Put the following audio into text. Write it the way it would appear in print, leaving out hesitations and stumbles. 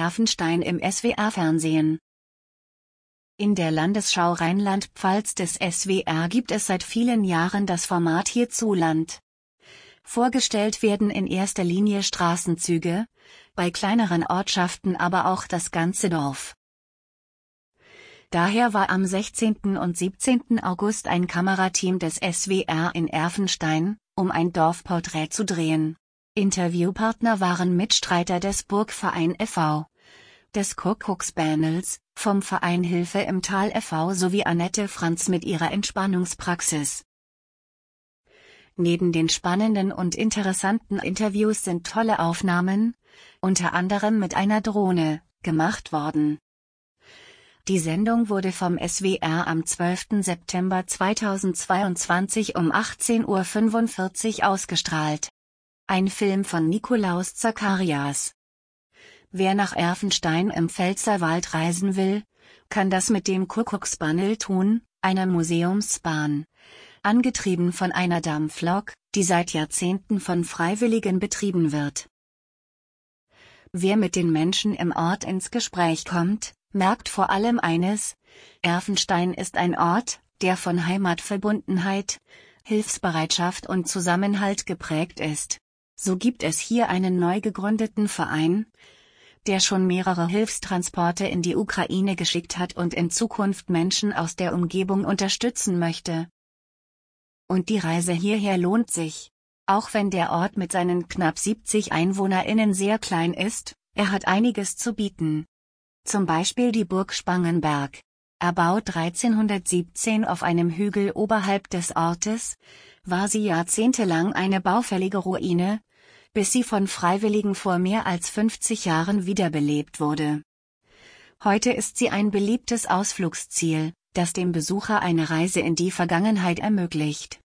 Erfenstein im SWR-Fernsehen. In der Landesschau Rheinland-Pfalz des SWR gibt es seit vielen Jahren das Format Hierzuland. Vorgestellt werden in erster Linie Straßenzüge, bei kleineren Ortschaften aber auch das ganze Dorf. Daher war am 16. und 17. August ein Kamerateam des SWR in Erfenstein, um ein Dorfporträt zu drehen. Interviewpartner waren Mitstreiter des Burgverein e.V., des Kuckucksbähnels, vom Verein Hilfe im Tal e.V. sowie Annette Franz mit ihrer Entspannungspraxis. Neben den spannenden und interessanten Interviews sind tolle Aufnahmen, unter anderem mit einer Drohne, gemacht worden. Die Sendung wurde vom SWR am 12. September 2022 um 18:45 Uhr ausgestrahlt. Ein Film von Nikolaus Zacharias. Wer nach Erfenstein im Pfälzerwald reisen will, kann das mit dem Kuckucksbannel tun, einer Museumsbahn. Angetrieben von einer Dampflok, die seit Jahrzehnten von Freiwilligen betrieben wird. Wer mit den Menschen im Ort ins Gespräch kommt, merkt vor allem eines: Erfenstein ist ein Ort, der von Heimatverbundenheit, Hilfsbereitschaft und Zusammenhalt geprägt ist. So gibt es hier einen neu gegründeten Verein, der schon mehrere Hilfstransporte in die Ukraine geschickt hat und in Zukunft Menschen aus der Umgebung unterstützen möchte. Und die Reise hierher lohnt sich. Auch wenn der Ort mit seinen knapp 70 EinwohnerInnen sehr klein ist, er hat einiges zu bieten. Zum Beispiel die Burg Spangenberg. Erbaut 1317 auf einem Hügel oberhalb des Ortes, war sie jahrzehntelang eine baufällige Ruine, bis sie von Freiwilligen vor mehr als 50 Jahren wiederbelebt wurde. Heute ist sie ein beliebtes Ausflugsziel, das dem Besucher eine Reise in die Vergangenheit ermöglicht.